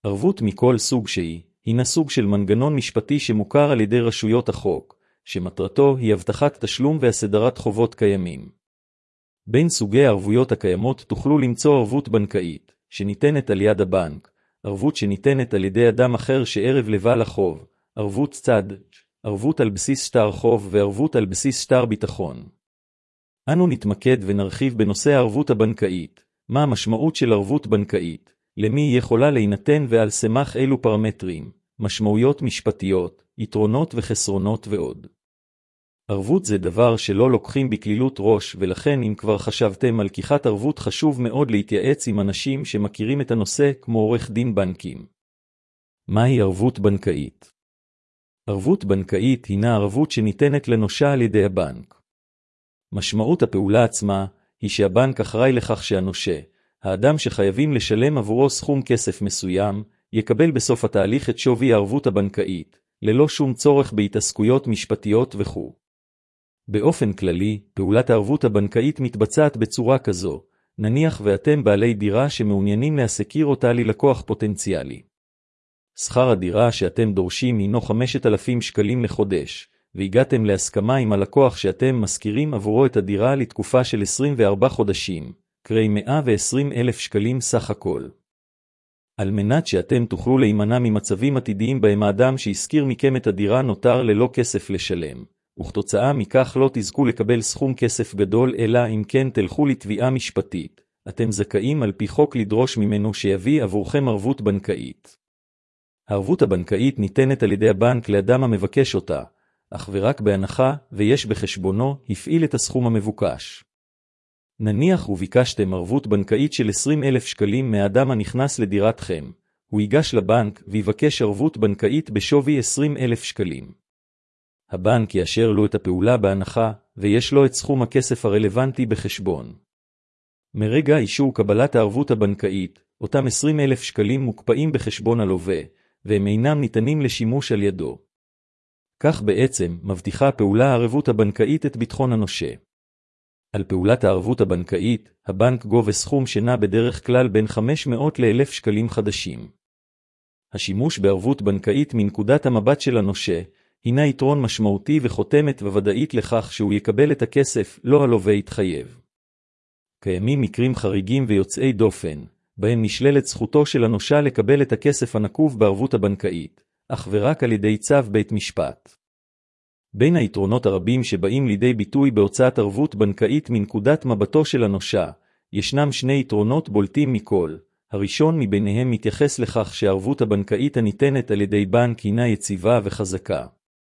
ערבות מכל סוג שהיא, הינה סוג של מנגנון משפטי שמוכר על ידי רשויות החוק, שמטרתו היא הבטחת תשלום והסדרת חובות קיימים. בין סוגי הערבויות הקיימות תוכלו למצוא ערבות בנקאית, שניתנת על יד הבנק, ערבות שניתנת על ידי אדם אחר שערב לבעל החוב, ערבות צד, ערבות על בסיס שטר חוב וערבות על בסיס שטר ביטחון. אנו נתמקד ונרחיב בנושא הערבות הבנקאית, מה המשמעות של ערבות בנקאית, למי היא יכולה להינתן ועל סמך אילו פרמטרים, משמעויות משפטיות, יתרונות וחסרונות ועוד. ערבות זה דבר שלא לוקחים בקלילות ראש, ולכן אם כבר חשבתם על לקיחת ערבות חשוב מאוד להתייעץ עם אנשים שמכירים את הנושא כמו עורך דין בנקים. מהי ערבות בנקאית? ערבות בנקאית הינה ערבות שניתנת לנושה על ידי הבנק. משמעות הפעולה עצמה היא שהבנק אחראי לכך שהנושה, האדם שחייבים לשלם עבורו סכום כסף מסוים, יקבל בסוף התהליך את שווי הערבות הבנקאית, ללא שום צורך בהתעסקויות משפטיות וכו'. באופן כללי, פעולת הערבות הבנקאית מתבצעת בצורה כזו, נניח ואתם בעלי דירה שמעוניינים להשכיר אותה ללקוח פוטנציאלי. שכר הדירה שאתם דורשים הינו 5,000 שקלים לחודש, והגעתם להסכמה עם הלקוח שאתם משכירים עבורו את הדירה לתקופה של 24 חודשים, קרי 120,000 שקלים סך הכל. על מנת שאתם תוכלו להימנע ממצבים עתידיים בהם האדם שהשכיר מכם את הדירה נותר ללא כסף לשלם, וכתוצאה מכך לא תזכו לקבל סכום כסף גדול אלא אם כן תלכו לתביעה משפטית, אתם זכאים על פי חוק לדרוש ממנו שיביא עבורכם ערבות בנקאית. הערבות הבנקאית ניתנת על ידי הבנק לאדם המבקש אותה, אך ורק בהנחה ויש בחשבונו הפעיל את הסכום המבוקש. נניח וביקשתם ערבות בנקאית של 20,000 שקלים מהאדם הנכנס לדירתכם, הוא ייגש לבנק ויבקש ערבות בנקאית בשווי 20,000 שקלים. הבנק יאשר לו את הפעולה בהנחה, ויש לו את סכום הכסף הרלוונטי בחשבון. מרגע אישור קבלת הערבות הבנקאית, אותם 20,000 שקלים מוקפאים בחשבון הלווה, והם אינם ניתנים לשימוש על ידו. כך בעצם מבטיחה פעולה הערבות הבנקאית את ביטחון הנושה. על פעולת הערבות הבנקאית, הבנק גובה סכום שנע בדרך כלל בין 500 ל-1,000 שקלים חדשים. השימוש בערבות בנקאית מנקודת המבט של הנושה, הינה יתרון משמעותי וחותמת וודאית לכך שהוא יקבל את הכסף, לא הלווה יתחייב. קיימים מקרים חריגים ויוצאי דופן, בהם נשללת זכותו של הנושה לקבל את הכסף הנקוב בערבות הבנקאית, אך ורק על ידי צו בית משפט. בין היתרונות הרבים שבאים לידי ביטוי בהוצאת ערבות בנקאית מנקודת מבטו של הנושה, ישנם שני יתרונות בולטים מכל. הראשון מביניהם מתייחס לכך שהערבות הבנקאית הניתנת על ידי בנק הינה יציבה וחזקה.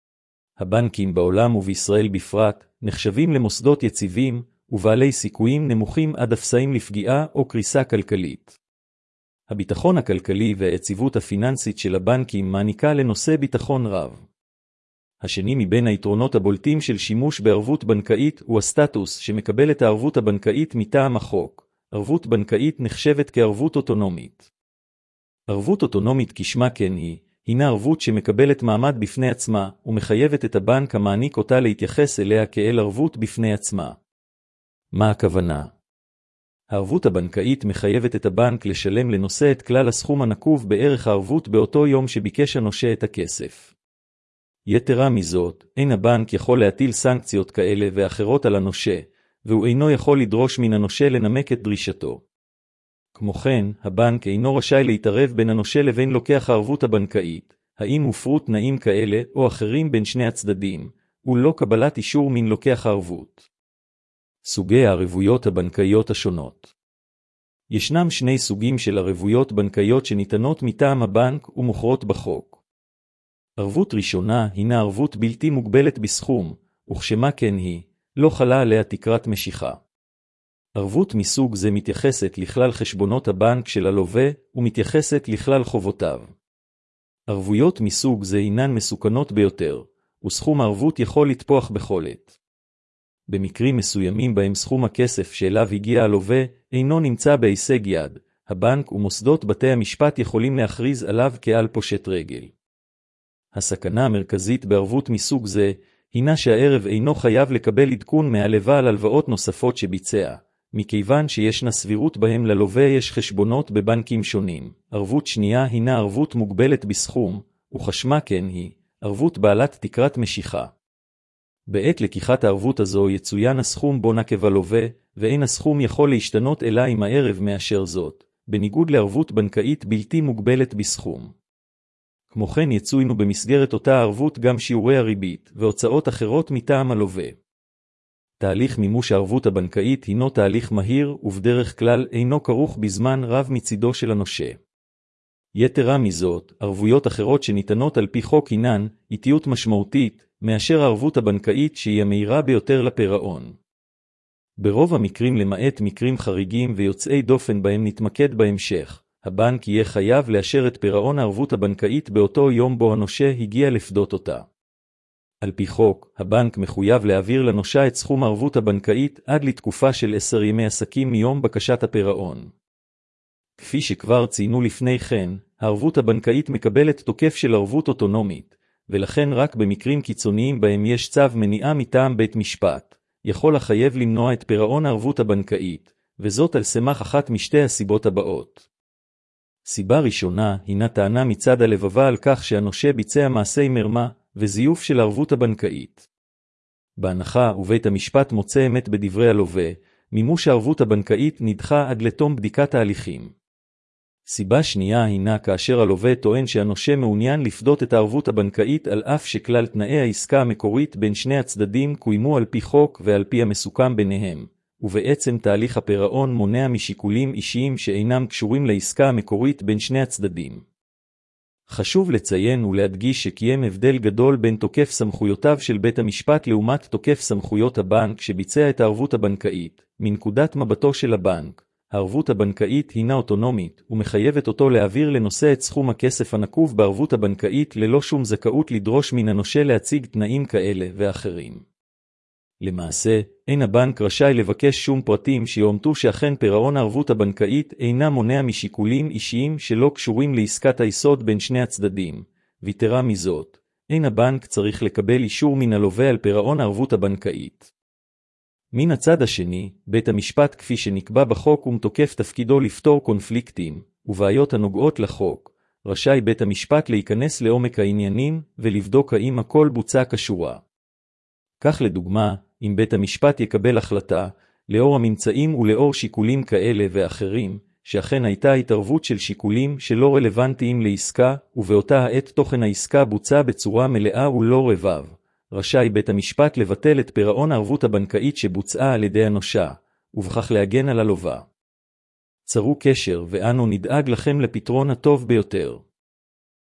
הבנקים בעולם ובישראל בפרט נחשבים למוסדות יציבים ובעלי סיכויים נמוכים עד אפסיים לפגיעה או קריסה כלכלית. הביטחון הכלכלי והיציבות הפיננסית של הבנקים מעניקה לנושא ביטחון רב. השני מבין היתרונות הבולטים של שימוש בערבות בנקאית הוא הסטטוס שמקבלת הערבות הבנקאית מטעם החוק. ערבות בנקאית נחשבת כערבות אוטונומית. ערבות אוטונומית כשמה כן הינה ערבות שמקבלת מעמד בפני עצמה ומחייבת את הבנק המעניק אותה להתייחס אליה כאל ערבות בפני עצמה. מה הכוונה? הערבות הבנקאית מחייבת את הבנק לשלם לנושא את כלל הסכום הנקוב בערך הערבות באותו יום שביקש הנושה את הכסף. יתרה מזאת, אין הבנק יכול להטיל סנקציות כאלה ואחרות על הנושה, והוא אינו יכול לדרוש מן הנושה לנמק את דרישתו. כמו כן, הבנק אינו רשאי להתערב בין הנושה לבין לוקח הערבות הבנקאית, האם הופרו תנאים כאלה או אחרים בין שני הצדדים, ולא קבלת אישור מן לוקח הערבות. סוגי הערבויות הבנקאיות השונות. ישנם שני סוגים של ערבויות בנקאיות שניתנות מטעם הבנק ומוכרות בחוק. ערבות ראשונה הינה ערבות בלתי מוגבלת בסכום, וכשמה כן לא חלה עליה תקרת משיכה. ערבות מסוג זה מתייחסת לכלל חשבונות הבנק של הלווה ומתייחסת לכלל חובותיו. ערבויות מסוג זה אינן מסוכנות ביותר, וסכום הערבות יכול לתפוח בכל עת. במקרים מסוימים בהם סכום הכסף שאליו הגיע הלווה אינו נמצא בהישג יד, הבנק ומוסדות בתי המשפט יכולים להכריז עליו כעל פושט רגל. הסכנה המרכזית בערבות מסוג זה הינה שהערב אינו חייב לקבל עדכון מהלווה על הלוואות נוספות שביצע, מכיוון שישנה סבירות בהם ללווה יש חשבונות בבנקים שונים. ערבות שנייה הינה ערבות מוגבלת בסכום, וכשמה כן היא, ערבות בעלת תקרת משיכה. בעת לקיחת הערבות הזו יצוין הסכום בו נקב הלווה, ואין הסכום יכול להשתנות אלא עם הערב מאשר זאת, בניגוד לערבות בנקאית בלתי מוגבלת בסכום. כמו כן יצוינו במסגרת אותה הערבות גם שיעורי הריבית והוצאות אחרות מטעם הלווה. תהליך מימוש הערבות הבנקאית הינו תהליך מהיר ובדרך כלל אינו כרוך בזמן רב מצידו של הנושה. יתרה מזאת, ערבויות אחרות שניתנות על פי חוק הינן איטיות משמעותית מאשר הערבות הבנקאית שהיא המהירה ביותר לפירעון. ברוב המקרים למעט מקרים חריגים ויוצאי דופן בהם נתמקד בהמשך, הבנק יהיה חייב לאשר את פירעון הערבות הבנקאית באותו יום בו הנושה הגיע לפדות אותה. על פי חוק, הבנק מחויב להעביר לנושה את סכום הערבות הבנקאית עד לתקופה של 10 ימי עסקים מיום בקשת הפירעון. כפי שכבר ציינו לפני כן, הערבות הבנקאית מקבלת תוקף של ערבות אוטונומית, ולכן רק במקרים קיצוניים בהם יש צו מניעה מטעם בית משפט, יכול החייב למנוע את פירעון הערבות הבנקאית, וזאת על סמך אחת משתי הסיבות הבאות. סיבה ראשונה הינה טענה מצד הלבבה על כך שהנושה ביצע מעשי מרמה וזיוף של הערבות הבנקאית. בהנחה ובית המשפט מוצא אמת בדברי הלווה, מימוש הערבות הבנקאית נדחה עד לתום בדיקת ההליכים. סיבה שנייה הינה כאשר הלווה טוען שהנושה מעוניין לפדות את הערבות הבנקאית על אף שכלל תנאי העסקה המקורית בין שני הצדדים קוימו על פי חוק ועל פי המסוכם ביניהם, ובעצם תהליך הפירעון מונע משיקולים אישיים שאינם קשורים לעסקה המקורית בין שני הצדדים. חשוב לציין ולהדגיש שקיים הבדל גדול בין תוקף סמכויותיו של בית המשפט לעומת תוקף סמכויות הבנק שביצע את הערבות הבנקאית. מנקודת מבטו של הבנק, הערבות הבנקאית הינה אוטונומית ומחייבת אותו להעביר לנושא את סכום הכסף הנקוב בערבות הבנקאית ללא שום זכאות לדרוש מן הנושה להציג תנאים כאלה ואחרים. למעשה, אין הבנק רשאי לבקש שום פרטים שיאומתו שאכן פירעון הערבות הבנקאית אינה מונע משיקולים אישיים שלא קשורים לעסקת היסוד בין שני הצדדים. ויתרה מזאת, אין הבנק צריך לקבל אישור מן הלווה על פירעון הערבות הבנקאית. מן הצד השני, בית המשפט כפי שנקבע בחוק ומתוקף תפקידו לפתור קונפליקטים ובעיות הנוגעות לחוק, רשאי בית המשפט להיכנס לעומק העניינים ולבדוק האם הכל בוצע כשורה. כך לדוגמה, אם בית המשפט יקבל החלטה, לאור הממצאים ולאור שיקולים כאלה ואחרים, שאכן הייתה התערבות של שיקולים שלא רלוונטיים לעסקה, ובאותה העת תוכן העסקה בוצע בצורה מלאה ולא רבב, רשאי בית המשפט לבטל את פירעון הערבות הבנקאית שבוצעה על ידי הנושה, ובכך להגן על הלווה. צרו קשר ואנו נדאג לכם לפתרון הטוב ביותר.